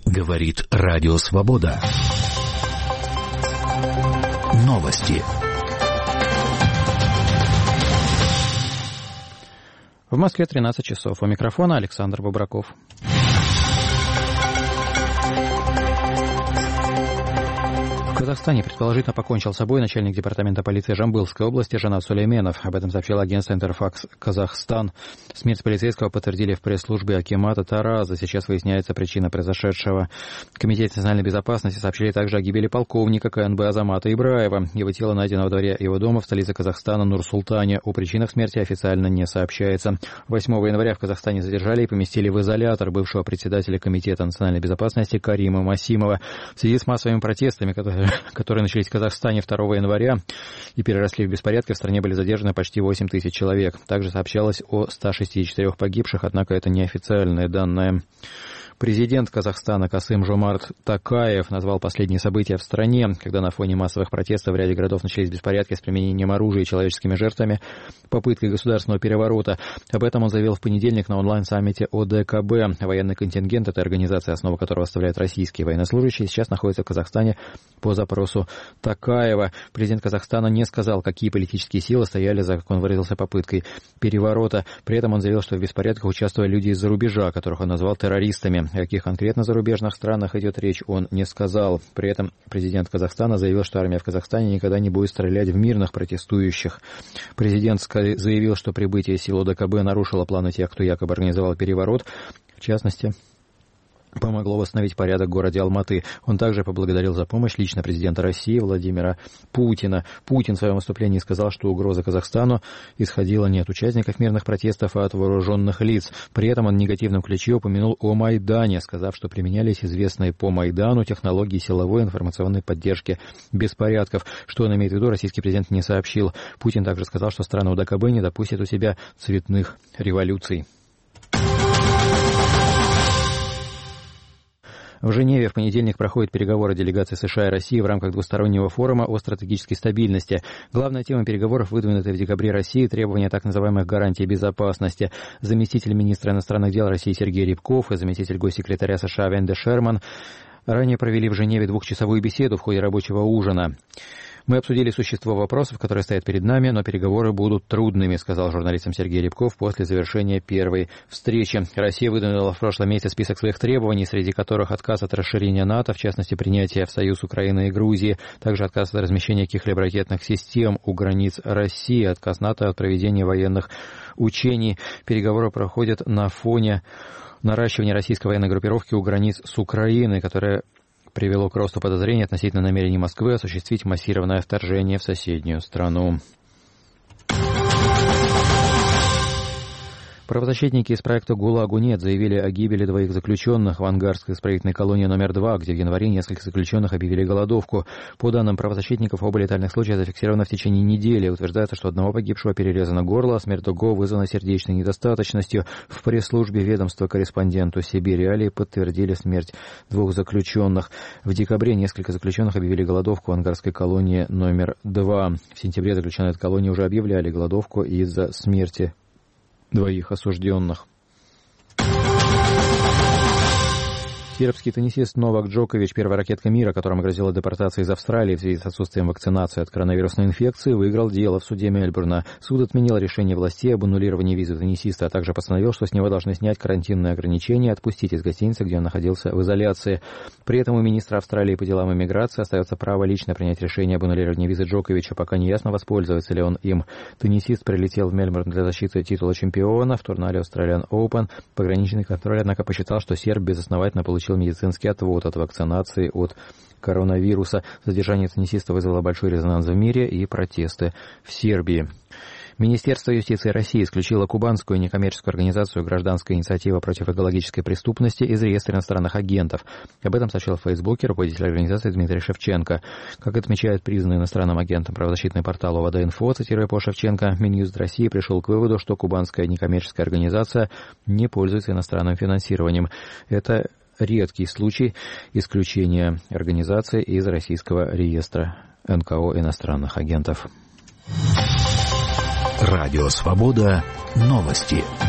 Говорит Радио Свобода. Новости. В Москве 13 часов. У микрофона Александр Бобраков. В Казахстане предположительно покончил с собой начальник департамента полиции Жамбылской области Жанат Сулейменов. Об этом сообщил агентство «Интерфакс Казахстан». Смерть полицейского подтвердили в пресс-службе акимата Тараза. Сейчас выясняется причина произошедшего. В Комитете национальной безопасности сообщили также о гибели полковника КНБ Азамата Ибраева. Его тело найдено во дворе его дома в столице Казахстана Нур-Султане. О причинах смерти официально не сообщается. 8 января в Казахстане задержали и поместили в изолятор бывшего председателя Комитета национальной безопасности Карима Масимова. В связи с массовыми протестами, которые начались в Казахстане 2 января и переросли в беспорядки, в стране были задержаны почти 8 тысяч человек. Также сообщалось о 164 погибших, однако это неофициальные данные. Президент Казахстана Касым-Жомарт Токаев назвал последние события в стране, когда на фоне массовых протестов в ряде городов начались беспорядки с применением оружия и человеческими жертвами, попыткой государственного переворота. Об этом он заявил в понедельник на онлайн-саммите ОДКБ. Военный контингент этой организации, основу которого составляют российские военнослужащие, сейчас находится в Казахстане по запросу Токаева. Президент Казахстана не сказал, какие политические силы стояли за, как он выразился, попыткой переворота. При этом он заявил, что в беспорядках участвовали люди из-за рубежа, которых он назвал террористами. О каких конкретно зарубежных странах идет речь, он не сказал. При этом президент Казахстана заявил, что армия в Казахстане никогда не будет стрелять в мирных протестующих. Президент заявил, что прибытие сил ОДКБ нарушило планы тех, кто якобы организовал переворот. В частности, помогло восстановить порядок в городе Алматы. Он также поблагодарил за помощь лично президента России Владимира Путина. Путин в своем выступлении сказал, что угроза Казахстану исходила не от участников мирных протестов, а от вооруженных лиц. При этом он в негативном ключе упомянул о Майдане, сказав, что применялись известные по Майдану технологии силовой информационной поддержки беспорядков. Что он имеет в виду, российский президент не сообщил. Путин также сказал, что страны ОДКБ не допустят у себя цветных революций. В Женеве в понедельник проходят переговоры делегаций США и России в рамках двустороннего форума о стратегической стабильности. Главная тема переговоров, выдвинутая в декабре России, требования так называемых гарантий безопасности. Заместитель министра иностранных дел России Сергей Рябков и заместитель госсекретаря США Венди Шерман ранее провели в Женеве двухчасовую беседу в ходе рабочего ужина. «Мы обсудили существо вопросов, которые стоят перед нами, но переговоры будут трудными», сказал журналистам Сергей Рябков после завершения первой встречи. Россия выдвинула в прошлом месяце список своих требований, среди которых отказ от расширения НАТО, в частности, принятие в Союз Украины и Грузии, также отказ от размещения каких-либо ракетных систем у границ России, отказ НАТО от проведения военных учений. Переговоры проходят на фоне наращивания российской военной группировки у границ с Украиной, которая привело к росту подозрений относительно намерений Москвы осуществить массированное вторжение в соседнюю страну. Правозащитники из проекта «ГУЛАГу нет» заявили о гибели двоих заключенных в Ангарской исправительной колонии номер 2, где в январе несколько заключенных объявили голодовку. По данным правозащитников, оба летальных случая зафиксированы в течение недели. Утверждается, что одного погибшего перерезано горло, а смерть другого вызвана сердечной недостаточностью. В пресс-службе ведомства корреспонденту «Сибирь Реалии» подтвердили смерть двух заключенных. В декабре несколько заключенных объявили голодовку в Ангарской колонии номер 2. В сентябре заключенные этой колонии уже объявляли голодовку из-за смерти двоих осужденных. Сербский теннисист Новак Джокович, первая ракетка мира, которому грозила депортация из Австралии в связи с отсутствием вакцинации от коронавирусной инфекции, выиграл дело в суде Мельбурна. Суд отменил решение властей об аннулировании визы теннисиста, а также постановил, что с него должны снять карантинные ограничения и отпустить из гостиницы, где он находился в изоляции. При этом у министра Австралии по делам иммиграции остается право лично принять решение об аннулировании визы Джоковича, пока не ясно, воспользуется ли он им. Теннисист прилетел в Мельбурн для защиты титула чемпиона в турнире Australian Open. Пограничный контроль, однако, посчитал, что серб безосновательно получил медицинский отвод от вакцинации от коронавируса. Задержание теннисиста вызвало большой резонанс в мире и протесты в Сербии. Министерство юстиции России исключило кубанскую некоммерческую организацию «Гражданская инициатива против экологической преступности» из реестра иностранных агентов. Об этом сообщил в Фейсбуке руководитель организации Дмитрий Шевченко. Как отмечает признанный иностранным агентом правозащитный портал ОВД-Инфо, цитируя по Шевченко, Минюст России пришел к выводу, что кубанская некоммерческая организация не пользуется иностранным финансированием. Это редкий случай исключения организации из российского реестра НКО иностранных агентов. Радио Свобода. Новости.